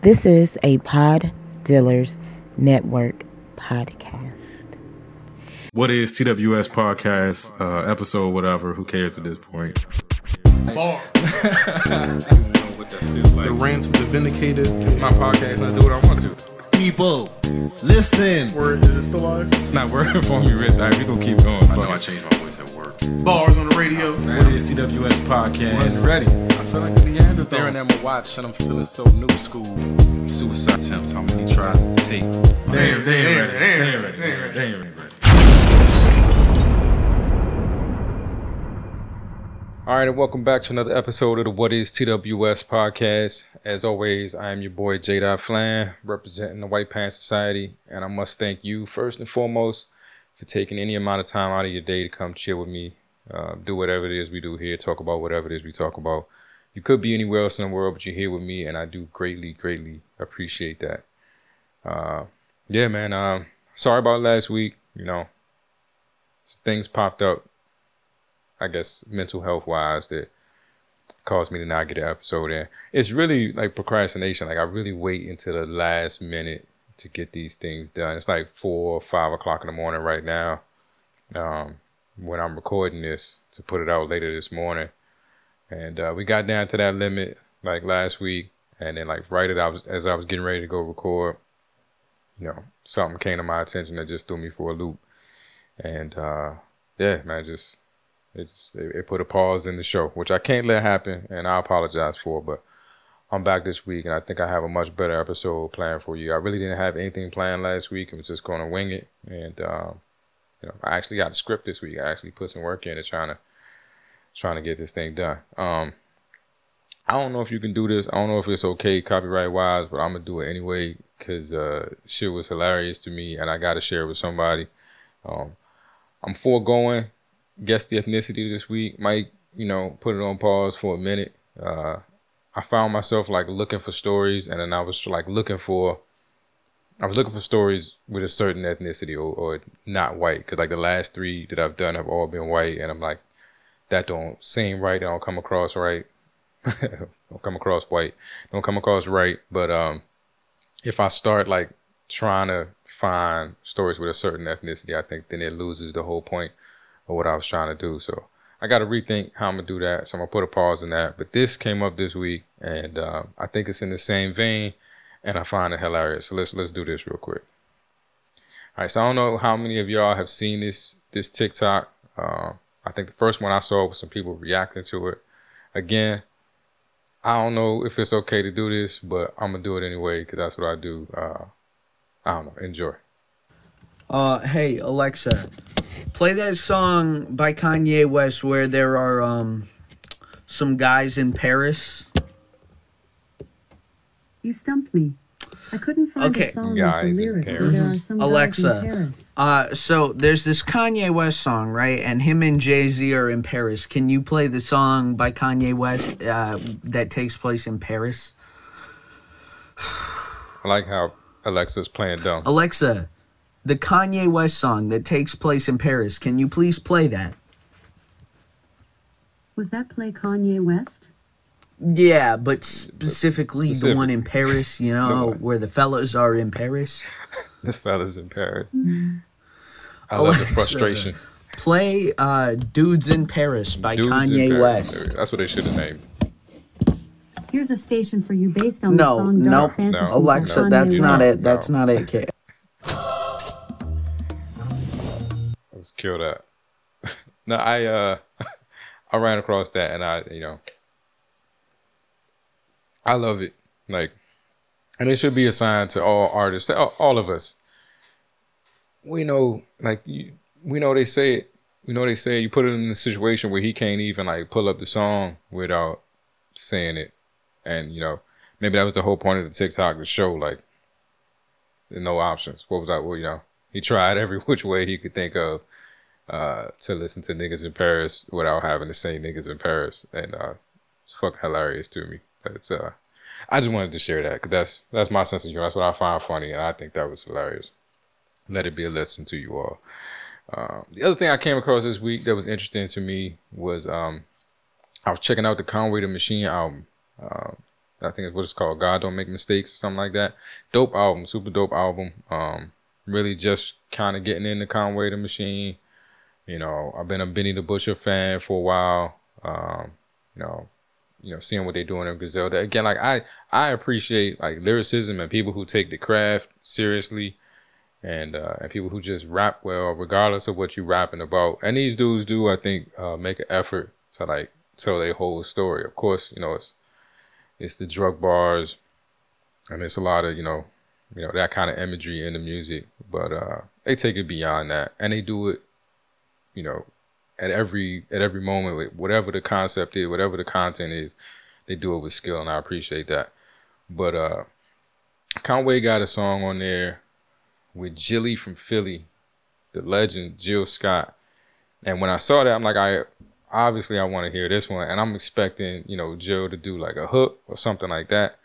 This is a Pod Dealers Network podcast. What is TWS podcast, episode, whatever, who cares at this point? Bar. The rant of the vindicated. It's my podcast and I do what I want to. People, listen. Word, is it still live? It's not working for me, Rich. All right, we gonna keep going. I know I changed my voice at work. Bars on the radio. What is TWS podcast? Ready. I feel like the Neanderthal. Staring at my watch and I'm feeling so new school. Suicide attempts, how many tries to take? They ain't ready. All right, and welcome back to another episode of the What is TWS podcast. As always, I am your boy J. Flan, representing the White Pants Society, and I must thank you first and foremost for taking any amount of time out of your day to come chill with me, do whatever it is we do here, talk about whatever it is we talk about. You could be anywhere else in the world, but you're here with me, and I do greatly appreciate that. Yeah, man. Sorry about last week. You know, some things popped up, I guess, mental health wise, that caused me to not get an episode in. It's really like procrastination. Like I really wait until the last minute to get these things done. It's like 4 or 5 o'clock in the morning right now, when I'm recording this to put it out later this morning. And we got down to that limit like last week, and then like as I was getting ready to go record, you know, something came to my attention that just threw me for a loop. And yeah, man, it put a pause in the show, which I can't let happen, and I apologize for, but I'm back this week, and I think I have a much better episode planned for you. I really didn't have anything planned last week. I was just going to wing it, and you know, I actually got a script this week. I actually put some work into trying to get this thing done. I don't know if you can do this. I don't know if it's okay copyright-wise, but I'm going to do it anyway because shit was hilarious to me, and I got to share it with somebody. I'm foregoing guess the ethnicity this week. Might, you know, put it on pause for a minute. I found myself like looking for stories, and then I was looking for stories with a certain ethnicity or not white, because like the last 3 that I've done have all been white, and I'm like, that don't seem right. They don't come across right. Don't come across white. Don't come across right. But if I start like trying to find stories with a certain ethnicity, I think then it loses the whole point of what I was trying to do. So I got to rethink how I'm going to do that. So I'm going to put a pause in that. But this came up this week, and I think it's in the same vein, and I find it hilarious. So let's do this real quick. All right, so I don't know how many of y'all have seen this TikTok. I think the first one I saw was some people reacting to it. Again, I don't know if it's okay to do this, but I'm going to do it anyway because that's what I do. I don't know. Enjoy. Hey, Alexa, play that song by Kanye West where there are some guys in Paris. You stumped me. I couldn't find a song Guys with the in lyrics. Paris. There are some Alexa, guys in Paris. So there's this Kanye West song, right? And him and Jay-Z are in Paris. Can you play the song by Kanye West that takes place in Paris? I like how Alexa's playing dumb. Alexa, the Kanye West song that takes place in Paris. Can you please play that? Was that play Kanye West? Yeah, but specifically the one in Paris, you know, where the fellas are in Paris. The fellas in Paris. I love the frustration. Play Dudes in Paris by Kanye West. That's what they should have named. Here's a station for you based on the song Dark Fantasy. Alexa, by that's Kanye not West. it. That's not it, kid. Let's kill that. No, I ran across that, and I love it. Like, and it should be a sign to all artists, all of us. We know, we know they say it. We know they say you put it in a situation where he can't even like pull up the song without saying it, and you know, maybe that was the whole point of the TikTok to show like there's no options. What was that? Well, you know, he tried every which way he could think of to listen to niggas in Paris without having to say niggas in Paris, and it's fucking hilarious to me. It's I just wanted to share that because that's my sense of humor. That's what I find funny, and I think that was hilarious. Let it be a lesson to you all. The other thing I came across this week that was interesting to me was I was checking out the Conway the Machine album. I think it's what it's called. God Don't Make Mistakes or something like that. Dope album, super dope album. Really just kind of getting into Conway the Machine. You know, I've been a Benny the Butcher fan for a while. Seeing what they're doing in Griselda. Again, like I appreciate like lyricism and people who take the craft seriously, and people who just rap well, regardless of what you're rapping about. And these dudes do, I think, make an effort to like tell their whole story. Of course, you know, it's the drug bars, and it's a lot of you know that kind of imagery in the music, but they take it beyond that, and they do it, you know, at every moment, whatever the concept is, whatever the content is, they do it with skill, and I appreciate that. But Conway got a song on there with Jilly from Philly, the legend Jill Scott, and when I saw that, I'm like, I want to hear this one, and I'm expecting, you know, Jill to do like a hook or something like that.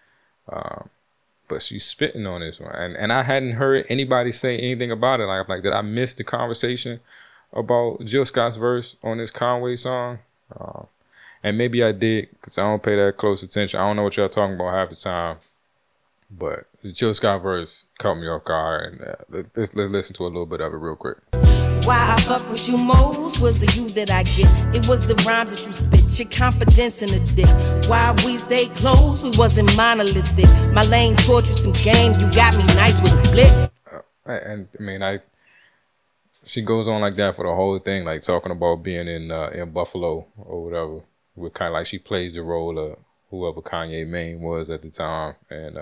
But she's spitting on this one, and I hadn't heard anybody say anything about it. Like, did I miss the conversation about Jill Scott's verse on this Conway song? And maybe I did, because I don't pay that close attention. I don't know what y'all talking about half the time. But the Jill Scott verse caught me off guard, and let's listen to a little bit of it real quick. Why I fuck with you most was the you that I get. It was the rhymes that you spit, your confidence in the dick. Why we stayed close, we wasn't monolithic. My lane taught you some game, you got me nice with a blick. And I mean, she goes on like that for the whole thing, like talking about being in Buffalo or whatever. With kind of like she plays the role of whoever Kanye Maine was at the time, and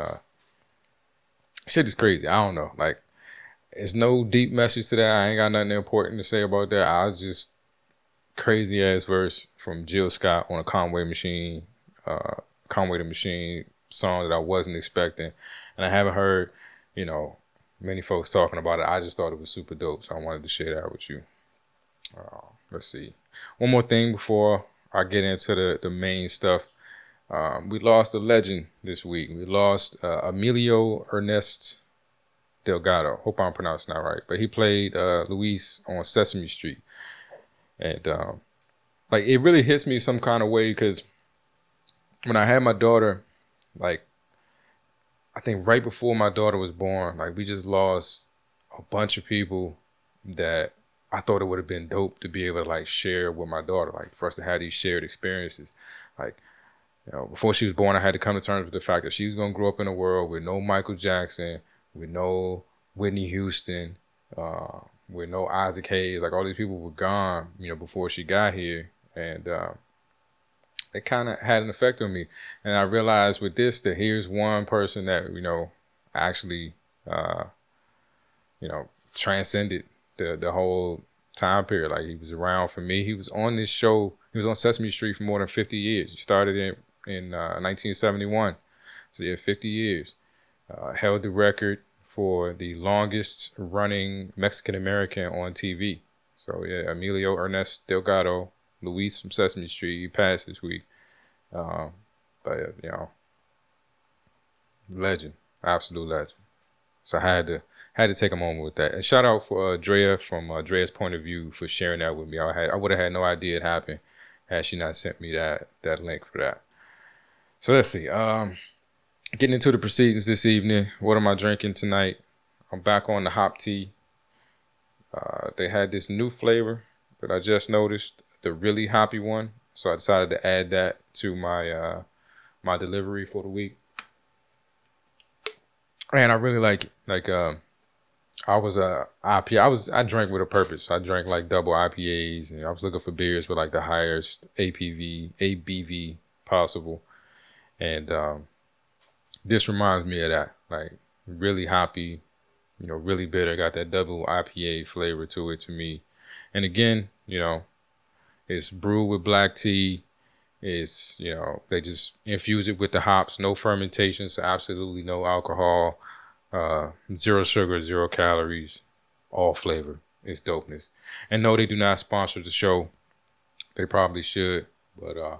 shit is crazy. I don't know, like. It's no deep message to that. I ain't got nothing important to say about that. I was just crazy ass verse from Jill Scott on a Conway the Machine song that I wasn't expecting. And I haven't heard, you know, many folks talking about it. I just thought it was super dope. So I wanted to share that with you. Let's see. One more thing before I get into the main stuff. We lost a legend this week. We lost Emilio Ernest Delgado. Hope I'm pronouncing that right. But he played Luis on Sesame Street. And like it really hits me some kind of way because when I had my daughter, like I think right before my daughter was born, like we just lost a bunch of people that I thought it would have been dope to be able to like share with my daughter, like for us to have these shared experiences. Like, you know, before she was born, I had to come to terms with the fact that she was going to grow up in a world with no Michael Jackson, with no Whitney Houston, with no Isaac Hayes. Like all these people were gone, you know, before she got here. And it kind of had an effect on me. And I realized with this that here's one person that, you know, actually, you know, transcended the whole time period. Like he was around for me. He was on this show. He was on Sesame Street for more than 50 years. He started in 1971. So yeah, 50 years. Held the record for the longest running Mexican-American on TV. So yeah, Emilio Ernest Delgado, Luis from Sesame Street, he passed this week. But you know, legend, absolute legend. So I had to take a moment with that. And shout out for Drea from Drea's Point of View for sharing that with me. I would have had no idea it happened had she not sent me that link for that. So let's see. Getting into the proceedings this evening. What am I drinking tonight? I'm back on the hop tea. They had this new flavor that I just noticed, the really hoppy one. So I decided to add that to my my delivery for the week. And I really like it. Like I was IPA. I drank with a purpose. I drank like double IPAs, and I was looking for beers with like the highest ABV possible. And this reminds me of that, like really hoppy, you know, really bitter. Got that double IPA flavor to it to me. And again, you know, it's brewed with black tea. It's, you know, they just infuse it with the hops, no fermentation, so absolutely no alcohol, 0 sugar, 0 calories, all flavor. It's dopeness. And no, they do not sponsor the show. They probably should, but I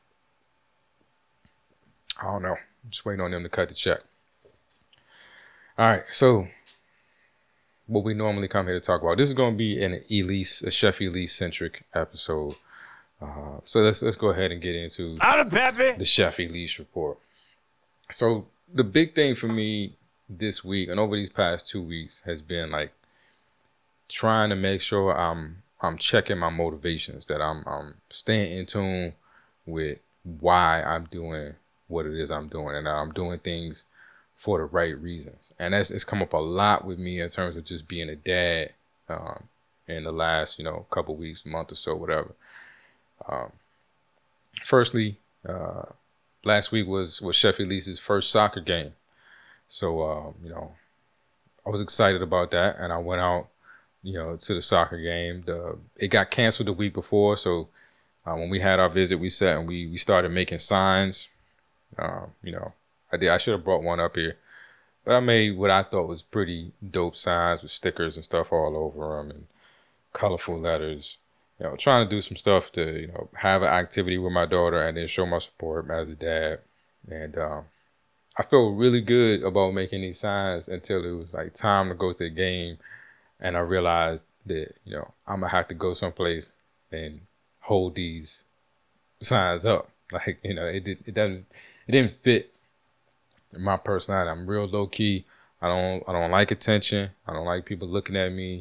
don't know. Just waiting on them to cut the check. All right, so what we normally come here to talk about. This is going to be a Chef Elise centric episode. So let's go ahead and get into the Chef Elise report. So the big thing for me this week and over these past 2 weeks has been like trying to make sure I'm checking my motivations, that I'm staying in tune with why I'm doing what it is I'm doing, and that I'm doing things for the right reasons. And it's come up a lot with me in terms of just being a dad in the last, couple weeks, month or so, whatever. Firstly, last week was Sheffield Lee's first soccer game. So, I was excited about that, and I went out, to the soccer game. It got canceled the week before, so when we had our visit, we sat and we started making signs. I should have brought one up here, but I made what I thought was pretty dope signs with stickers and stuff all over them and colorful letters. Trying to do some stuff to, have an activity with my daughter and then show my support as a dad. And I felt really good about making these signs until it was like time to go to the game. And I realized that, I'm going to have to go someplace and hold these signs up. Like, it didn't fit my personality. I'm real low key. I don't like attention. I don't like people looking at me.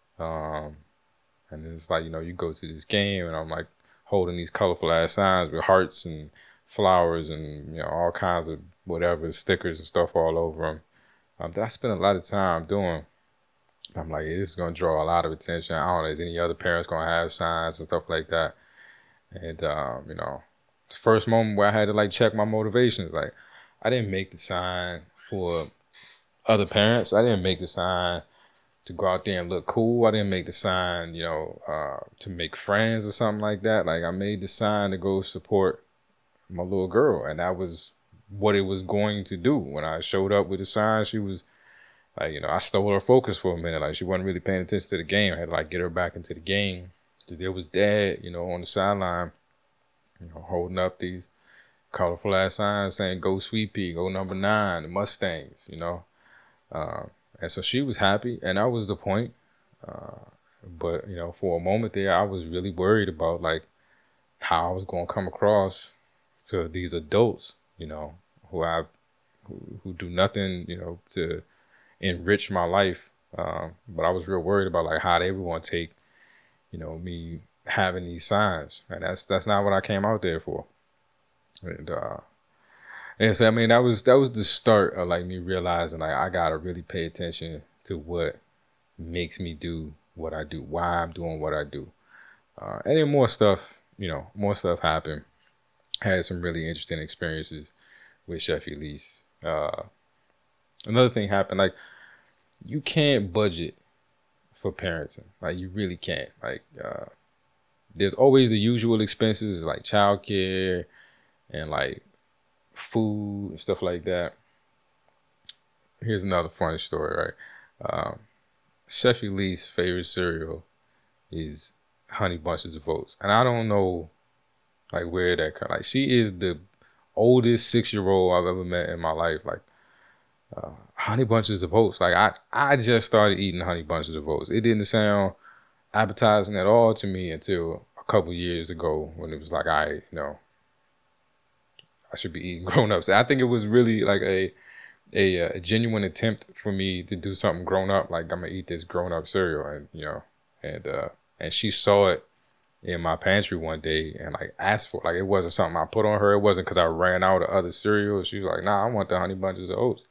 And it's like, you go to this game and I'm like holding these colorful ass signs with hearts and flowers and, all kinds of whatever, stickers and stuff all over them. That I spend a lot of time doing. I'm like, this is going to draw a lot of attention. I don't know, is any other parents going to have signs and stuff like that? And, the first moment where I had to like check my motivations, like I didn't make the sign for other parents. I didn't make the sign to go out there and look cool. I didn't make the sign, to make friends or something like that. Like I made the sign to go support my little girl. And that was what it was going to do. When I showed up with the sign, she was like, I stole her focus for a minute. Like she wasn't really paying attention to the game. I had to like get her back into the game. Because there was Dad, on the sideline, holding up these colorful ass signs saying, "Go Sweet Pea, go number 9, the Mustangs," And so she was happy, and that was the point. But, for a moment there, I was really worried about, like, how I was going to come across to these adults, who do nothing, to enrich my life. But I was real worried about, like, how they were going to take, me having these signs. And that's not what I came out there for. And so, I mean, that was the start of like me realizing like I gotta really pay attention to what makes me do what I do, why I'm doing what I do. And then more stuff happened. I had some really interesting experiences with Sheffield Lee's. Another thing happened, like you can't budget for parenting. Like you really can't. Like there's always the usual expenses like childcare and like food and stuff like that. Here's another funny story, right? Sheffield Lee's favorite cereal is Honey Bunches of Oats, and I don't know like where that comes. Like she is the oldest 6-year-old I've ever met in my life. Like Honey Bunches of Oats. Like I just started eating Honey Bunches of Oats. It didn't sound appetizing at all to me until a couple years ago when it was like I should be eating grown-ups. I think it was really like a genuine attempt for me to do something grown up. Like I'm gonna eat this grown-up cereal, and she saw it in my pantry one day and like asked for it. Like it wasn't something I put on her. It wasn't because I ran out of other cereals. She was like, "Nah, I want the Honey Bunches of Oats."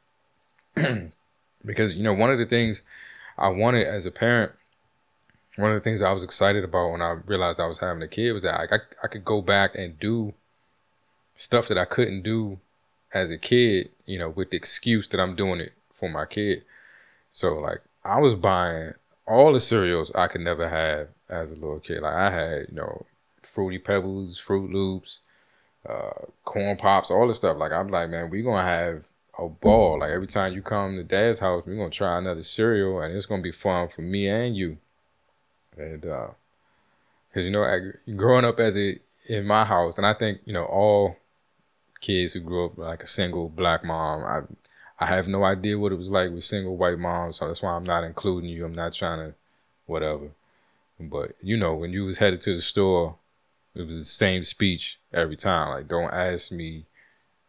Because one of the things I wanted as a parent, one of the things I was excited about when I realized I was having a kid was that I could go back and do stuff that I couldn't do as a kid, with the excuse that I'm doing it for my kid. So like I was buying all the cereals I could never have as a little kid. Like I had, Fruity Pebbles, Fruit Loops, Corn Pops, all this stuff. Like I'm like, man, we're going to have a ball. Like every time you come to Dad's house, we're going to try another cereal and it's going to be fun for me and you. And, cause growing up in my house, and I think, all kids who grew up like a single black mom, I have no idea what it was like with single white moms, so that's why I'm not including you. I'm not trying to whatever. But when you was headed to the store, it was the same speech every time. Like, don't ask me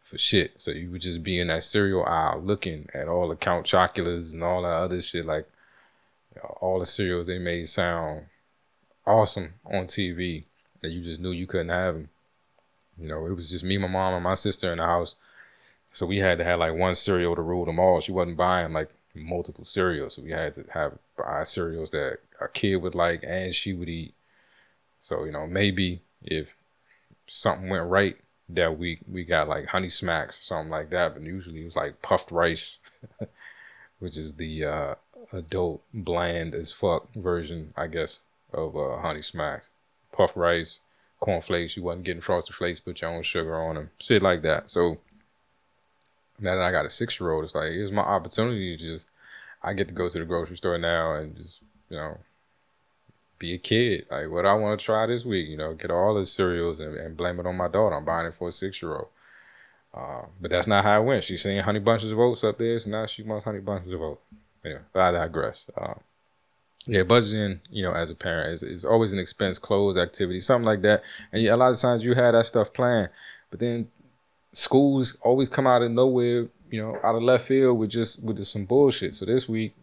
for shit. So you would just be in that cereal aisle looking at all the Count Chocula's and all that other shit. Like, you know, all the cereals they made sound awesome on TV, and you just knew you couldn't have them. You know, it was just me, my mom, and my sister in the house. So we had to have like one cereal to rule them all. She wasn't buying like multiple cereals. So we had to buy cereals that our kid would like and she would eat. So, you know, maybe if something went right that week, we got like Honey Smacks or something like that. But usually it was like puffed rice, which is the adult bland as fuck version, I guess, of Honey Smacks. Puffed rice, cornflakes. You wasn't getting Frosted Flakes, put your own sugar on them. Shit like that. So now that I got a 6-year-old, it's like, here's my opportunity to I get to go to the grocery store now and just, you know, be a kid. Like, what I want to try this week, you know, get all the cereals and blame it on my daughter. I'm buying it for a 6-year-old. But that's not how it went. She's seeing Honey Bunches of Oats up there, so now she wants Honey Bunches of Oats. Anyway, but I digress. Yeah, budgeting, you know, as a parent is always an expense, clothes, activity, something like that. And a lot of times you had that stuff planned, but then schools always come out of nowhere, you know, out of left field with just some bullshit. So this week,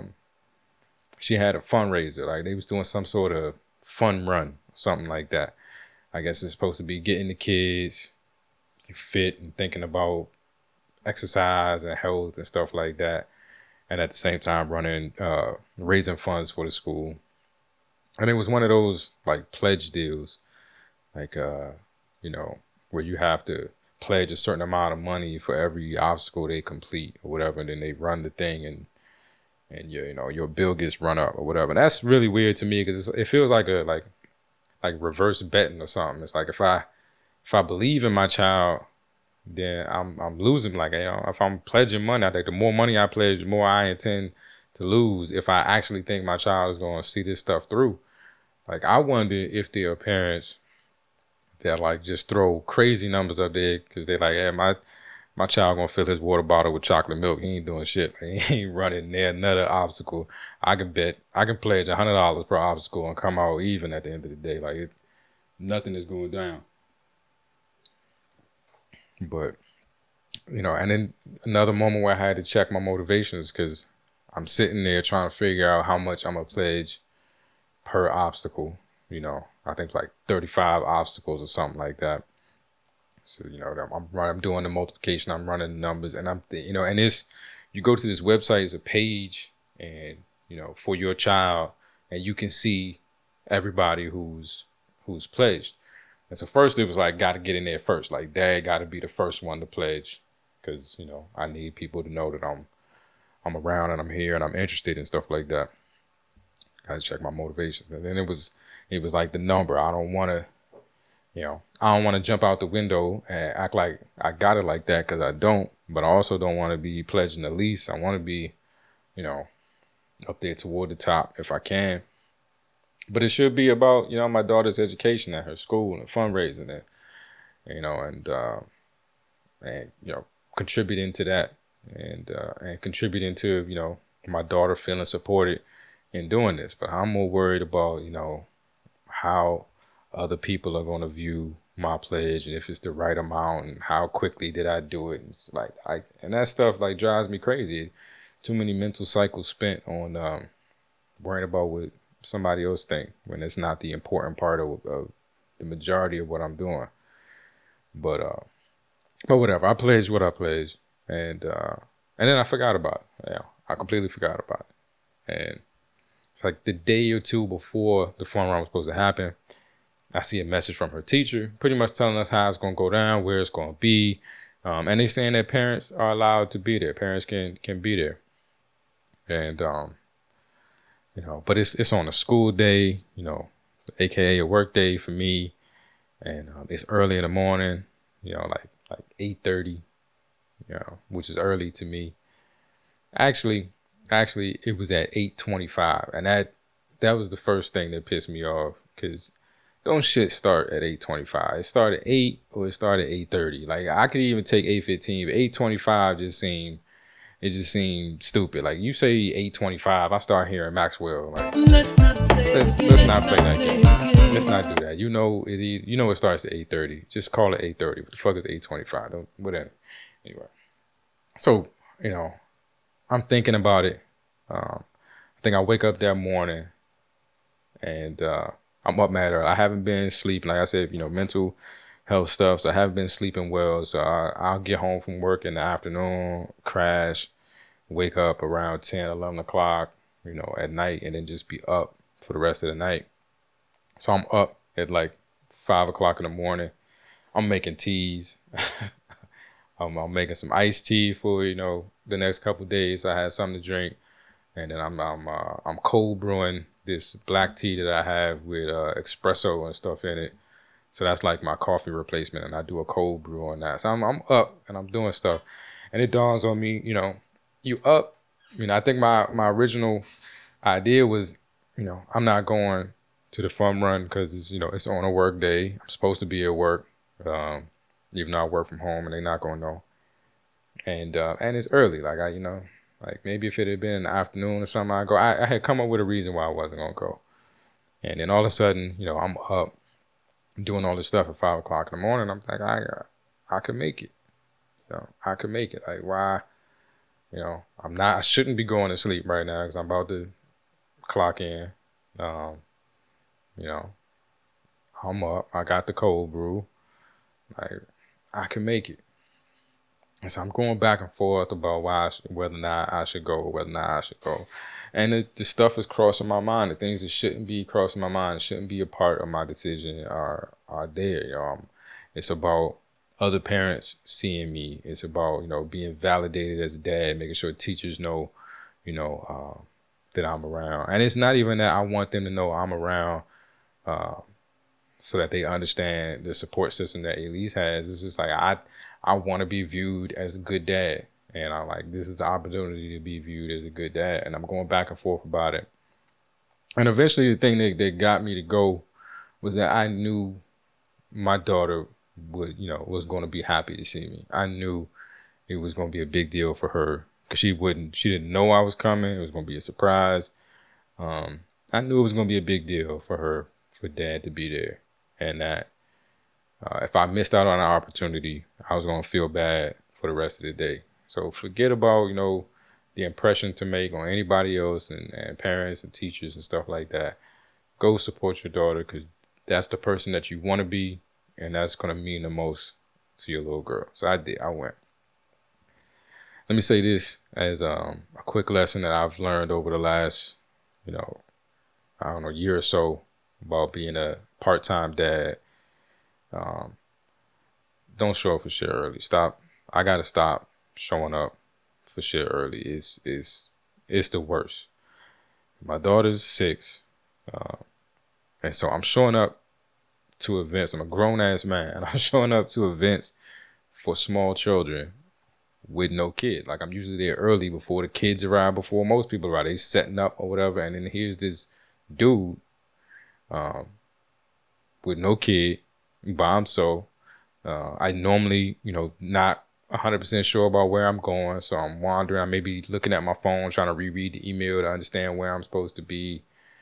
she had a fundraiser. Like, they was doing some sort of fun run, something like that. I guess it's supposed to be getting the kids fit and thinking about exercise and health and stuff like that. And at the same time raising funds for the school. And it was one of those like pledge deals, like, you know, where you have to pledge a certain amount of money for every obstacle they complete or whatever. And then they run the thing and your bill gets run up or whatever. And that's really weird to me because it feels like like reverse betting or something. It's like if I believe in my child, then I'm losing. Like, you know, if I'm pledging money, I think the more money I pledge, the more I intend to lose if I actually think my child is going to see this stuff through. Like, I wonder if there are parents that like just throw crazy numbers up there because they're like, yeah, my child going to fill his water bottle with chocolate milk. He ain't doing shit. Like, he ain't running near another obstacle. I can pledge $100 per obstacle and come out even at the end of the day. Like, nothing is going down. But, you know, and then another moment where I had to check my motivations because I'm sitting there trying to figure out how much I'm going to pledge per obstacle. You know, I think it's like 35 obstacles or something like that. So, you know, I'm doing the multiplication, I'm running the numbers, and and you go to this website, it's a page, and, you know, for your child, and you can see everybody who's pledged. And so first it was like, got to get in there first. Like, dad got to be the first one to pledge because, you know, I need people to know that I'm around and I'm here and I'm interested and stuff like that. Got to check my motivations. And then it was like the number. I don't want to jump out the window and act like I got it like that because I don't. But I also don't want to be pledging the least. I want to be, you know, up there toward the top if I can. But it should be about, you know, my daughter's education at her school and fundraising and, you know, and you know, contributing to that and contributing to, you know, my daughter feeling supported in doing this. But I'm more worried about, you know, how other people are going to view my pledge and if it's the right amount and how quickly did I do it. And it's like, and that stuff like drives me crazy. Too many mental cycles spent on worrying about what somebody else think when it's not the important part of the majority of what I'm doing. But whatever, I pledged what I pledged, and then I forgot about it. Yeah, I completely forgot about it. And it's like the day or two before the fun run was supposed to happen, I see a message from her teacher, pretty much telling us how it's going to go down, where it's going to be, and they saying that parents are allowed to be there. Parents can be there, and you know, but it's on a school day, you know, AKA a work day for me. And it's early in the morning, you know, like 8:30, you know, which is early to me. Actually, it was at 8:25. And that was the first thing that pissed me off because don't shit start at 8:25. It started at 8 or it started at 8:30. Like, I could even take 8:15, but 8:25 just seemed stupid. Like, you say 8:25, I start hearing Maxwell. Like, let's not let's not play that game. Let's not do that. You know it starts at 8:30. Just call it 8:30. What the fuck is 8:25? Don't whatever. Anyway. So, I'm thinking about it. I think I wake up that morning and I'm up mad early. I haven't been sleeping. Like I said, mental health stuff. So I haven't been sleeping well. So I'll get home from work in the afternoon, crash, wake up around 10, 11 o'clock, at night, and then just be up for the rest of the night. So I'm up at like 5 o'clock in the morning. I'm making teas. I'm making some iced tea for, the next couple of days. I had something to drink. And then I'm cold brewing this black tea that I have with espresso and stuff in it. So that's like my coffee replacement. And I do a cold brew on that. So I'm up and I'm doing stuff. And it dawns on me, you up. I think my original idea was, I'm not going to the fun run because it's on a work day. I'm supposed to be at work. Even though I work from home and they're not gonna know. And it's early, like like maybe if it had been in the afternoon or something, I'd go. I had come up with a reason why I wasn't gonna go. And then all of a sudden, I'm up doing all this stuff at 5 o'clock in the morning. I'm like, I could make it. I could make it. Like why? I shouldn't be going to sleep right now because I'm about to clock in. I'm up. I got the cold brew. Like I can make it. And so I'm going back and forth about whether or not I should go. And the stuff is crossing my mind. The things that shouldn't be crossing my mind, shouldn't be a part of my decision are there. It's about other parents seeing me. It's about, being validated as a dad, making sure teachers know, that I'm around. And it's not even that I want them to know I'm around so that they understand the support system that Elise has. It's just like I want to be viewed as a good dad. And I'm like, this is the opportunity to be viewed as a good dad. And I'm going back and forth about it. And eventually the thing that got me to go was that I knew my daughter would, was going to be happy to see me. I knew it was going to be a big deal for her because she didn't know I was coming. It was going to be a surprise. I knew it was going to be a big deal for her, for dad to be there. And that if I missed out on an opportunity, I was going to feel bad for the rest of the day. So forget about, the impression to make on anybody else and parents and teachers and stuff like that. Go support your daughter because that's the person that you want to be. And that's going to mean the most to your little girl. So I did. I went. Let me say this as a quick lesson that I've learned over the last, year or so about being a part-time dad. Don't show up for shit early. Stop. I got to stop showing up for shit early. It's the worst. My daughter's 6. And so I'm showing up to events. I'm a grown-ass man. And I'm showing up to events for small children with no kid. Like I'm usually there early before the kids arrive, before most people arrive. They setting up or whatever. And then here's this dude with no kid by himself. I normally, not 100% sure about where I'm going. So I'm wandering. I may be looking at my phone, trying to reread the email to understand where I'm supposed to be.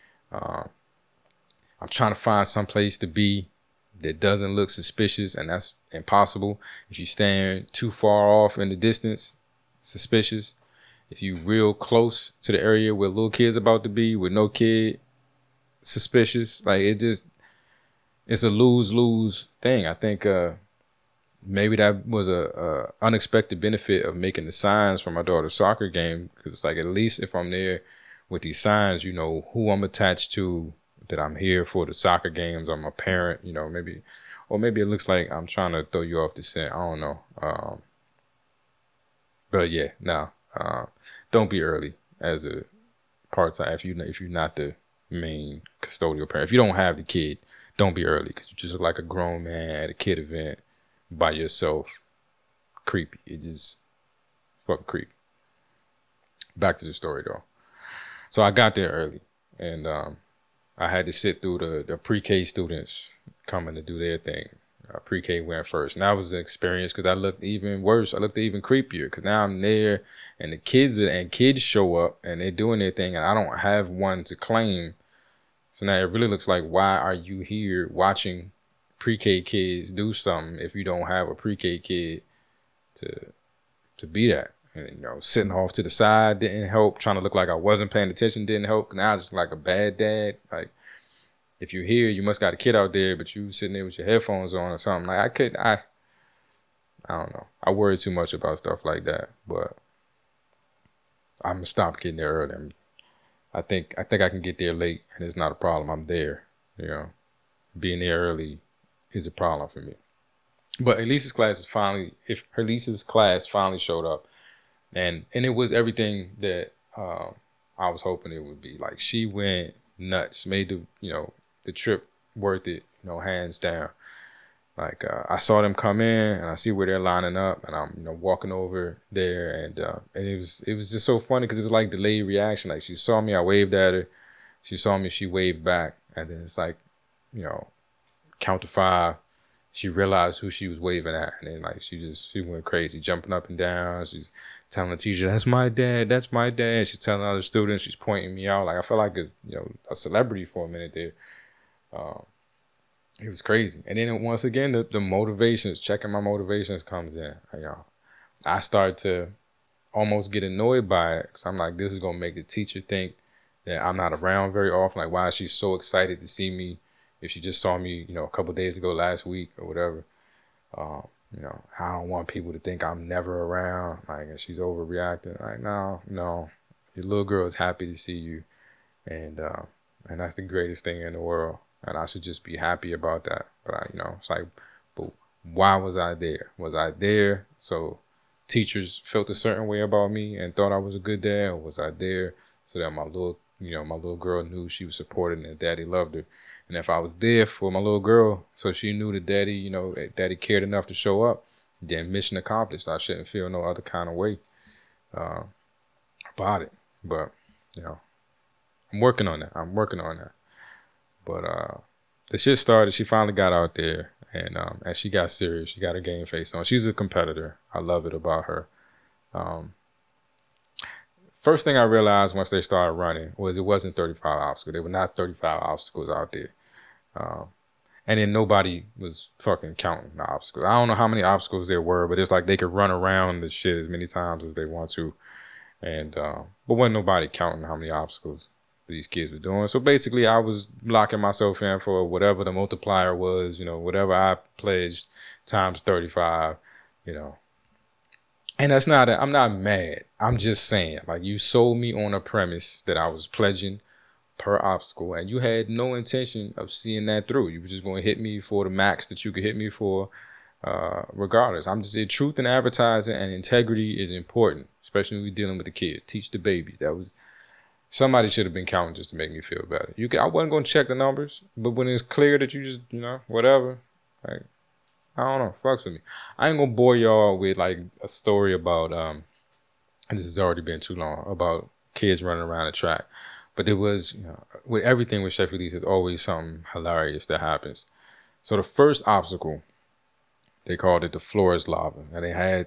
I'm trying to find some place to be that doesn't look suspicious, and that's impossible. If you stand too far off in the distance, suspicious. If you real close to the area where little kid's about to be with no kid, suspicious. Like it's a lose-lose thing. I think maybe that was a unexpected benefit of making the signs for my daughter's soccer game, because it's like at least if I'm there with these signs, who I'm attached to, that I'm here for the soccer games. I'm a parent, maybe it looks like I'm trying to throw you off the scent. I don't know. But yeah, no, don't be early as a part-time. If you're not the main custodial parent, if you don't have the kid, don't be early because you just look like a grown man at a kid event by yourself. Creepy. It just fucking creepy. Back to the story though. So I got there early and I had to sit through the pre-K students coming to do their thing. Pre-K went first. And that was an experience because I looked even worse. I looked even creepier because now I'm there and the kids show up and they're doing their thing and I don't have one to claim So now it really looks like, why are you here watching pre-K kids do something if you don't have a pre-K kid to be that? And, sitting off to the side didn't help. Trying to look like I wasn't paying attention didn't help. Now I was just like a bad dad. Like, if you're here, you must got a kid out there, but you sitting there with your headphones on or something. Like, I don't know. I worry too much about stuff like that, but I'm gonna stop getting there early. I think I can get there late, and it's not a problem. I'm there. Being there early is a problem for me. But Elise's class finally showed up, and it was everything that I was hoping it would be. Like, she went nuts, made the trip worth it, hands down. Like, I saw them come in, and I see where they're lining up, and I'm walking over there, and it was just so funny because it was like delayed reaction. Like, she saw me, I waved at her, she saw me, she waved back, and then it's like, count to 5. She realized who she was waving at, and then like she went crazy, jumping up and down. She's telling the teacher, "That's my dad, that's my dad." She's telling other students, she's pointing me out. Like, I felt like a celebrity for a minute there. It was crazy. And then once again, the motivations, checking my motivations comes in. I start to almost get annoyed by it because I'm like, this is gonna make the teacher think that I'm not around very often. Like, why is she so excited to see me? If she just saw me, a couple of days ago, last week or whatever, I don't want people to think I'm never around. Like, and she's overreacting. Like, no, your little girl is happy to see you, and that's the greatest thing in the world. And I should just be happy about that. But it's like, but why was I there? Was I there so teachers felt a certain way about me and thought I was a good dad, or was I there so that my little girl knew she was supported and that daddy loved her? And if I was there for my little girl, so she knew that daddy cared enough to show up, then mission accomplished. I shouldn't feel no other kind of way about it. But, I'm working on that. But the shit started. She finally got out there, and she got serious. She got her game face on. She's a competitor. I love it about her. First thing I realized once they started running was it wasn't 35 obstacles. There were not 35 obstacles out there. And then nobody was fucking counting the obstacles. I don't know how many obstacles there were, but it's like they could run around the shit as many times as they want to. And but wasn't nobody counting how many obstacles these kids were doing. So basically I was locking myself in for whatever the multiplier was, whatever I pledged times 35, And that's not, I'm not mad. I'm just saying, like, you sold me on a premise that I was pledging per obstacle, and you had no intention of seeing that through. You were just going to hit me for the max that you could hit me for, regardless. I'm just saying, truth in advertising and integrity is important, especially when we're dealing with the kids. Teach the babies. Somebody should have been counting just to make me feel better. I wasn't going to check the numbers, but when it's clear that you just, whatever, like, I don't know, fucks with me. I ain't gonna bore y'all with like a story about this has already been too long, about kids running around the track. But it was, with everything with Chef Elise, there's always something hilarious that happens. So the first obstacle, they called it the floor is lava. And they had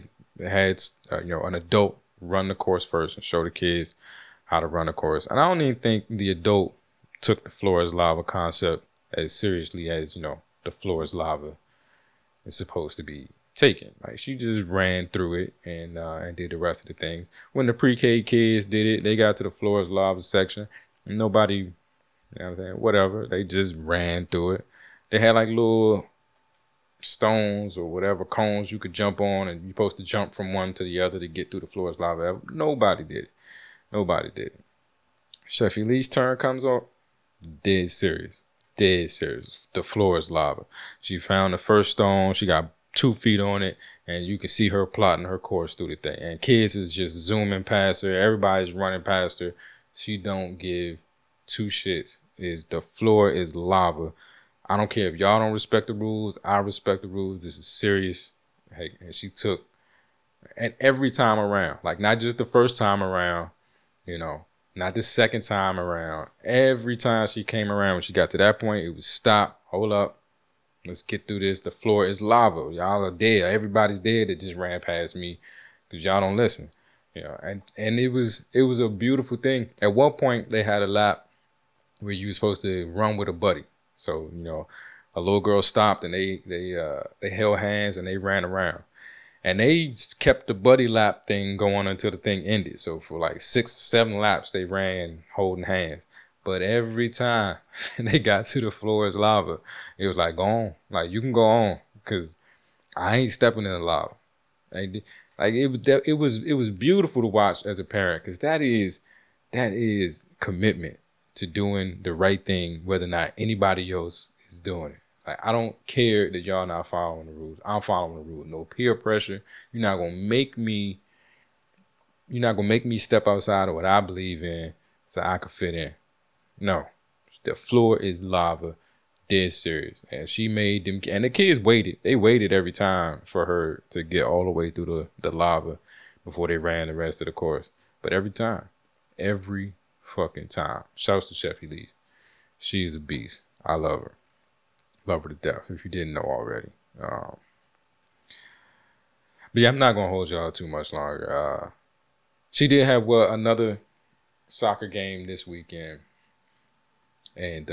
an adult run the course first and show the kids how to run the course. And I don't even think the adult took the floor is lava concept as seriously as, the floor is lava is supposed to be taken. Like, she just ran through it and did the rest of the things. When the pre-K kids did it, they got to the floor is lava section, and nobody, whatever, they just ran through it. They had like little stones or whatever, cones you could jump on, and you're supposed to jump from one to the other to get through the floor is lava. Nobody did it. Chef Elise's turn comes up, dead serious. The floor is lava. She found the first stone. She got 2 feet on it, and you can see her plotting her course through the thing. And kids is just zooming past her. Everybody's running past her. She don't give 2 shits. The floor is lava. I don't care if y'all don't respect the rules. I respect the rules. This is serious. Hey, and she took, and every time around, like, not just the first time around, not the second time around. Every time she came around, when she got to that point, it was stop, hold up, let's get through this. The floor is lava. Y'all are dead. Everybody's dead that just ran past me because y'all don't listen. And it was a beautiful thing. At one point, they had a lap where you were supposed to run with a buddy. So, a little girl stopped and they held hands and they ran around. And they kept the buddy lap thing going until the thing ended. So for like 6, 7 laps, they ran holding hands. But every time they got to the floor as lava, it was like, go on. Like, you can go on, because I ain't stepping in the lava. It was beautiful to watch as a parent, because that is commitment to doing the right thing, whether or not anybody else is doing it. Like, I don't care that y'all not following the rules. I'm following the rules. No peer pressure. You're not gonna make me step outside of what I believe in so I can fit in. No. The floor is lava. Dead serious. And she made them, and the kids waited. They waited every time for her to get all the way through the lava before they ran the rest of the course. But every fucking time. Shouts to Chef Elise. She's a beast. I love her. Love her to death, if you didn't know already. But yeah, I'm not going to hold y'all too much longer. She did have another soccer game this weekend. And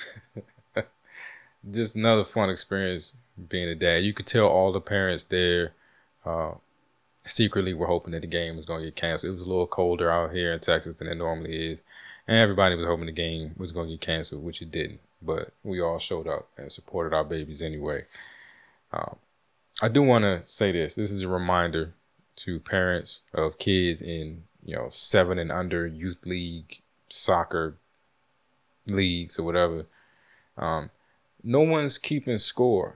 just another fun experience being a dad. You could tell all the parents there secretly were hoping that the game was going to get canceled. It was a little colder out here in Texas than it normally is. And everybody was hoping the game was going to get canceled, which it didn't. But we all showed up and supported our babies anyway. I do want to say this. This is a reminder to parents of kids in, 7 and under youth league, soccer leagues or whatever. No one's keeping score.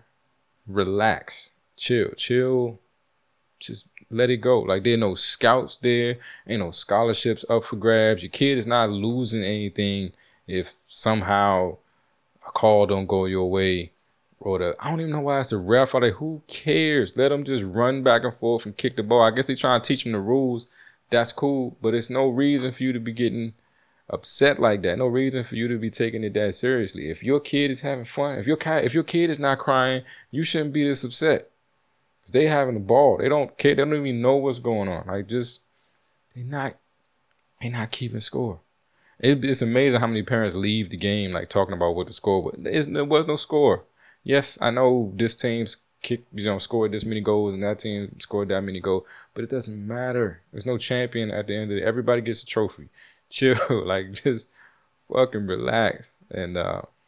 Relax. Chill. Just let it go. Like, there are no scouts there. Ain't no scholarships up for grabs. Your kid is not losing anything if somehow a call don't go your way, or I don't even know why it's the ref. Like, who cares? Let them just run back and forth and kick the ball. I guess they trying to teach them the rules. That's cool, but it's no reason for you to be getting upset like that. No reason for you to be taking it that seriously. If your kid is having fun, if your kid is not crying, you shouldn't be this upset. Cause they having a ball. They don't care. They don't even know what's going on. Like, just they not keeping score. It's amazing how many parents leave the game like talking about what the score was. There was no score. Yes, I know this team's scored this many goals and that team scored that many goals, but it doesn't matter. There's no champion at the end of it. Everybody gets a trophy. Chill, like, just fucking relax. And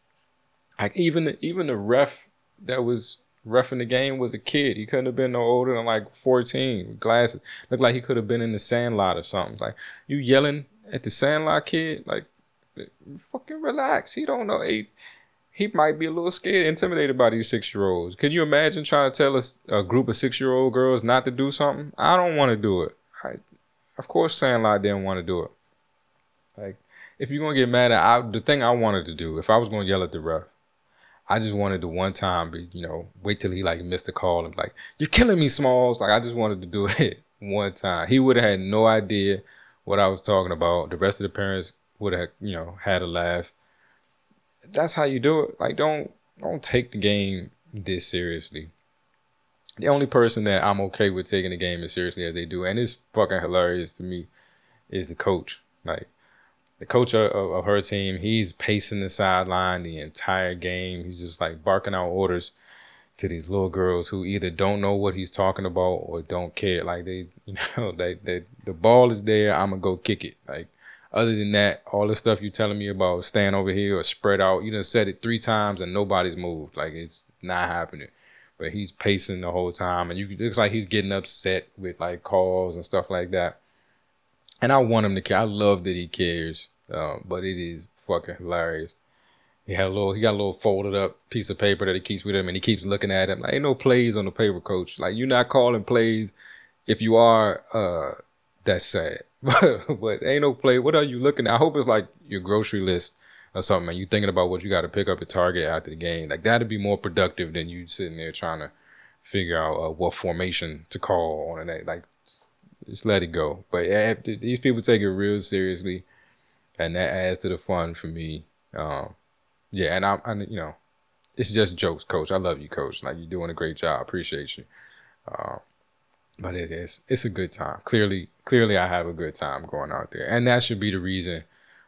like even the ref that was reffing the game was a kid. He couldn't have been no older than like 14 with glasses. Looked like he could have been in the Sandlot or something. Like, you yelling at the Sandlot kid, like, fucking relax. He don't know. He might be a little scared, intimidated by these 6-year-olds. Can you imagine trying to tell a group of 6-year-old girls not to do something? I don't want to do it. Of course Sandlot didn't want to do it. Like, if you're going to get mad at the thing I wanted to do, if I was going to yell at the ref, I just wanted to one time, wait till he like missed the call and be like, you're killing me, Smalls. Like, I just wanted to do it one time. He would have had no idea what I was talking about. The rest of the parents would have, had a laugh. That's how you do it. Like, don't take the game this seriously. The only person that I'm okay with taking the game as seriously as they do, and it's fucking hilarious to me, is the coach. Like, the coach of her team, he's pacing the sideline the entire game. He's just like barking out orders to these little girls who either don't know what he's talking about or don't care. Like, the ball is there, I'm gonna go kick it. Like, other than that, all the stuff you telling me about stand over here or spread out, you done said it 3 times and nobody's moved. Like, it's not happening. But he's pacing the whole time, and it looks like he's getting upset with like calls and stuff like that. And I want him to care. I love that he cares, but it is fucking hilarious. He got a little folded up piece of paper that he keeps with him, and he keeps looking at him. Like, ain't no plays on the paper, coach. Like, you're not calling plays. If you are, that's sad. But ain't no play. What are you looking at? I hope it's like your grocery list or something, and you thinking about what you got to pick up at Target after the game. Like, that'd be more productive than you sitting there trying to figure out what formation to call on it. Like, just let it go. But these people take it real seriously, and that adds to the fun for me. Yeah, and I it's just jokes, coach. I love you, coach. Like, you're doing a great job. Appreciate you. But it's a good time. Clearly I have a good time going out there. And that should be the reason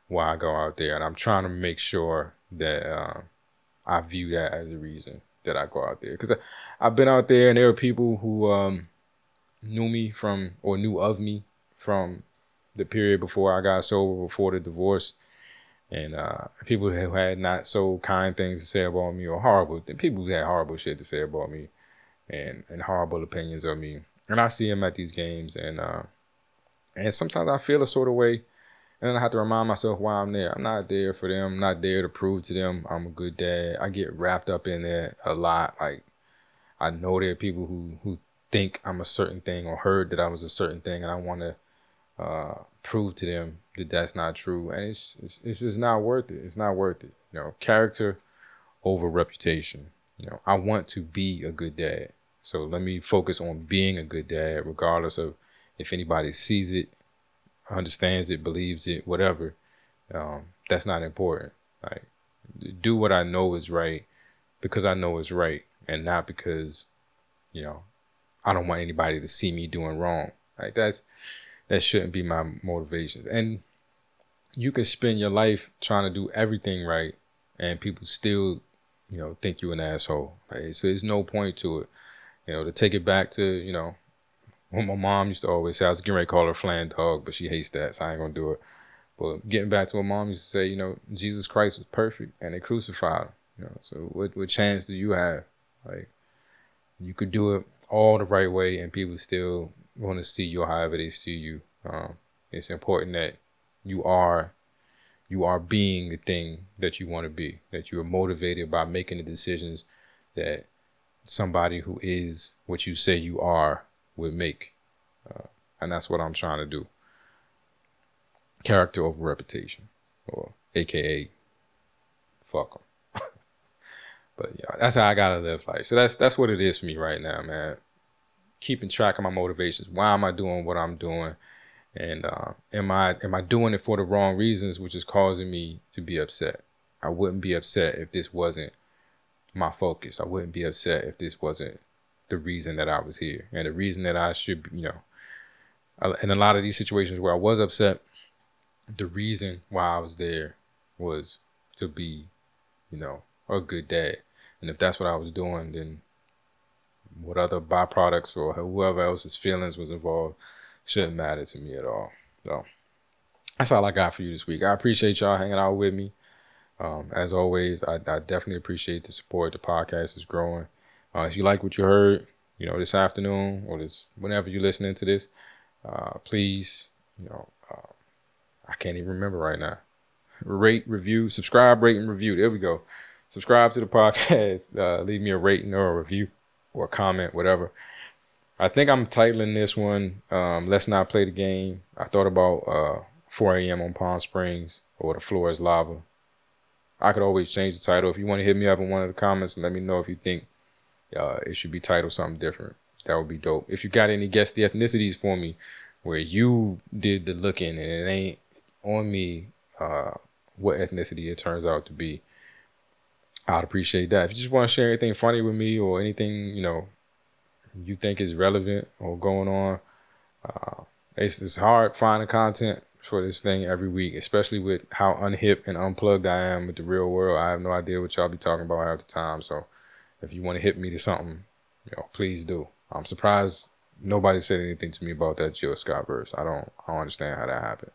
why I go out there. And I'm trying to make sure that I view that as a reason that I go out there. Because I've been out there and there are people who knew me from, or knew of me from the period before I got sober, before the divorce. And people who had not so kind things to say about me, or horrible, people who had horrible shit to say about me and horrible opinions of me. And I see them at these games, and sometimes I feel a sort of way, and then I have to remind myself why I'm there. I'm not there for them. I'm not there to prove to them I'm a good dad. I get wrapped up in that a lot. Like, I know there are people who think I'm a certain thing, or heard that I was a certain thing, and I want to prove to them that that's not true. And it's just not worth it. It's not worth it. You know, character over reputation. You know, I want to be a good dad. So let me focus on being a good dad, regardless of if anybody sees it, understands it, believes it, whatever. That's not important. Like, do what I know is right because I know it's right, and not because, you know, I don't want anybody to see me doing wrong. Like, that shouldn't be my motivation. And you can spend your life trying to do everything right, and people still, you know, think you're an asshole. Right? So there's no point to it. You know, to take it back to, you know, what my mom used to always say. I was getting ready to call her flan dog, but she hates that, so I ain't gonna do it. But getting back to what mom used to say, you know, Jesus Christ was perfect and they crucified him. You know, so what chance do you have? Like, you could do it all the right way and people still want to see you however they see you. It's important that you are being the thing that you want to be, that you are motivated by making the decisions that somebody who is what you say you are would make. And that's what I'm trying to do. Character over reputation, or AKA fuck them. But yeah, that's how I gotta live life. So that's what it is for me right now, man. Keeping track of my motivations. Why am I doing what I'm doing? And am I doing it for the wrong reasons, which is causing me to be upset? I wouldn't be upset if this wasn't my focus. I wouldn't be upset if this wasn't the reason that I was here, and the reason that I should, you know, in a lot of these situations where I was upset, the reason why I was there was to be, you know, a good dad. And if that's what I was doing, then what other byproducts or whoever else's feelings was involved shouldn't matter to me at all. So that's all I got for you this week. I appreciate y'all hanging out with me. As always, I definitely appreciate the support. The podcast is growing. If you like what you heard, you know, this afternoon or this whenever you're listening to this, please, you know, I can't even remember right now. Rate, review, subscribe, rate, and review. There we go. Subscribe to the podcast. Leave me a rating or a review or a comment, whatever. I think I'm titling this one, Let's Not Play the Game. I thought about 4 a.m. on Palm Springs or The Floor is Lava. I could always change the title. If you want to hit me up in one of the comments and let me know if you think it should be titled something different, that would be dope. If you got any guess the ethnicities for me where you did the looking and it ain't on me what ethnicity it turns out to be, I'd appreciate that. If you just want to share anything funny with me or anything, you know, you think is relevant or going on, it's hard finding content for this thing every week, especially with how unhip and unplugged I am with the real world. I have no idea what y'all be talking about half the time. So if you want to hit me to something, you know, please do. I'm surprised nobody said anything to me about that Jill Scott verse. I don't understand how that happened.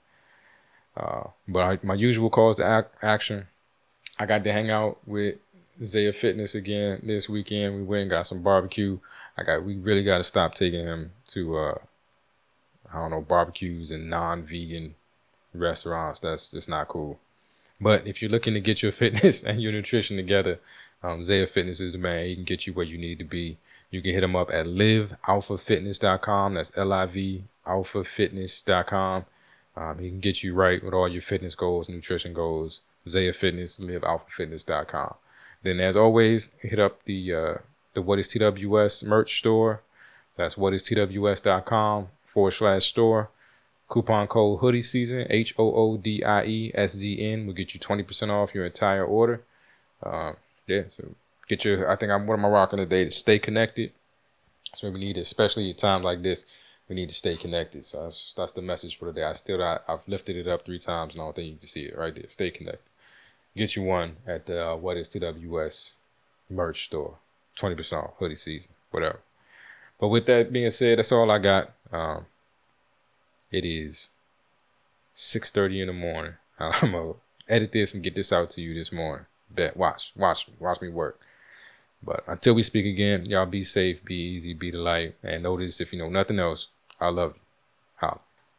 But my usual calls to action. I got to hang out with Zaya Fitness again this weekend. We went and got some barbecue. We really got to stop taking him to barbecues and non-vegan restaurants. That's just not cool. But if you're looking to get your fitness and your nutrition together, Zaya Fitness is the man. He can get you where you need to be. You can hit him up at livealphafitness.com. That's LIV alphafitness.com. He can get you right with all your fitness goals, nutrition goals. Zaya Fitness, livealphafitness.com. Then, as always, hit up the What is TWS merch store. So that's whatistws.com/store. Coupon code hoodie season, HOODIESZN, will get you 20% off your entire order. So get your, what am I rocking today? To stay connected. That's what we need, especially at times like this. we need to stay connected. So that's the message for today. I've lifted it up 3 times, and I don't think you can see it right there. Stay connected. Get you one at the What Is TWS merch store. 20% off, hoodie season, whatever. But with that being said, that's all I got. It is 6:30 in the morning. I'm gonna edit this and get this out to you this morning. Bet, watch me work. But until we speak again, y'all be safe, be easy, be the light, and notice if you know nothing else, I love you.